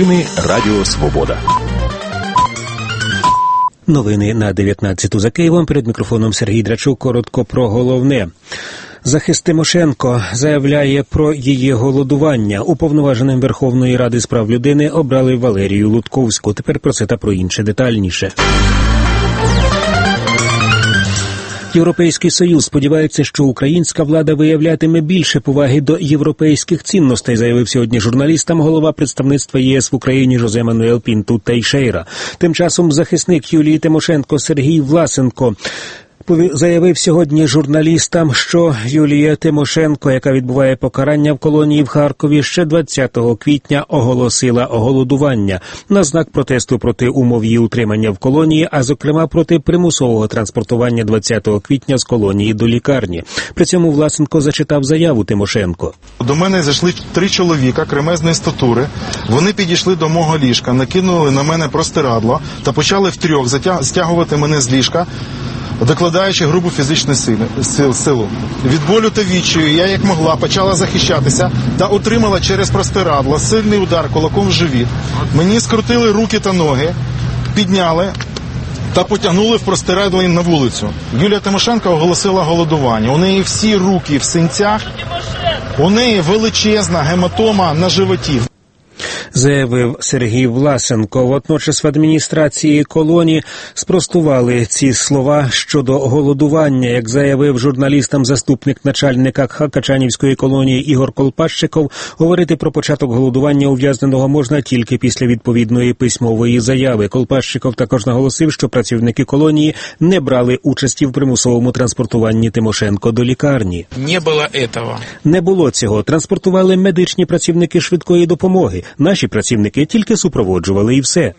Новини Радіо Свобода. Новини на 19-ту за Києвом. Перед мікрофоном Сергій Драчук. Коротко про головне. Захист Тимошенко заявляє про її голодування. Уповноваженим Верховної Ради з прав людини обрали Валерію Лутковську. Тепер про це та про інше детальніше. Європейський Союз сподівається, що українська влада виявлятиме більше поваги до європейських цінностей, заявив сьогодні журналістам голова представництва ЄС в Україні Жозе Мануель Пінту Тейшейра. Тим часом захисник Юлії Тимошенко Сергій Власенко заявив сьогодні журналістам, що Юлія Тимошенко, яка відбуває покарання в колонії в Харкові, ще 20 квітня оголосила голодування на знак протесту проти умов її утримання в колонії, а зокрема проти примусового транспортування 20 квітня з колонії до лікарні. При цьому Власенко зачитав заяву Тимошенко. До мене зайшли 3 чоловіка кремезної статури. Вони підійшли до мого ліжка, накинули на мене простирадло та почали втрьох стягувати мене з ліжка, докладаючи грубу фізичну силу. Від болю та відчаю я, як могла, почала захищатися та отримала через простирадло сильний удар кулаком в живіт. Мені скрутили руки та ноги, підняли та потягнули в простирадлі на вулицю. Юлія Тимошенко оголосила голодування. У неї всі руки в синцях, у неї величезна гематома на животі. Заявив Сергій Власенко. Водночас в адміністрації колонії спростували ці слова щодо голодування. Як заявив журналістам заступник начальника Качанівської колонії Ігор Колпашчиков, говорити про початок голодування ув'язненого можна тільки після відповідної письмової заяви. Колпашчиков також наголосив, що працівники колонії не брали участі в примусовому транспортуванні Тимошенко до лікарні. Не було цього. Транспортували медичні працівники швидкої допомоги. Наші працівники тільки супроводжували і все.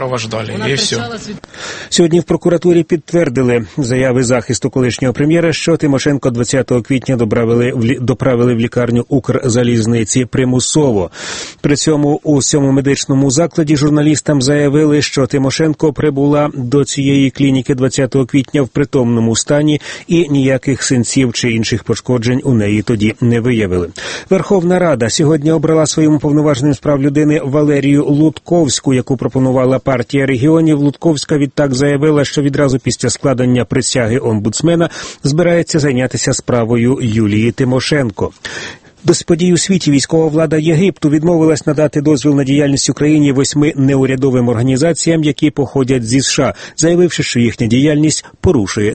Сьогодні в прокуратурі підтвердили заяви захисту колишнього прем'єра, що Тимошенко 20 квітня доправили в лікарню Укрзалізниці примусово. При цьому у цьому медичному закладі журналістам заявили, що Тимошенко прибула до цієї клініки 20 квітня в притомному стані і ніяких синців чи інших пошкоджень у неї тоді не виявили. Верховна Рада сьогодні обрала своїм уповноваженим з прав людини Валерію Лутковську, яку пропонувала партія регіонів. Лутковська відтак заявила, що відразу після складення присяги омбудсмена збирається зайнятися справою Юлії Тимошенко. Без подій у світі військова влада Єгипту відмовилась надати дозвіл на діяльність в Україні 8 неурядовим організаціям, які походять зі США, заявивши, що їхня діяльність порушує